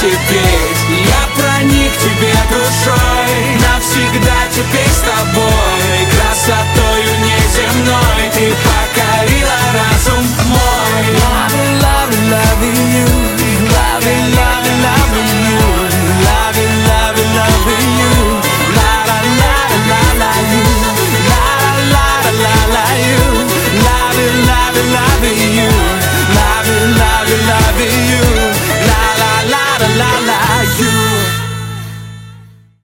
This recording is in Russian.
теперь я проник к тебе душой. Навсегда теперь с тобой, красотою неземной ты покорила разум мой. Loving, loving, loving you, loving, loving, loving you, loving, loving, loving you, la la la la la you, la la la la la you, loving, loving, loving.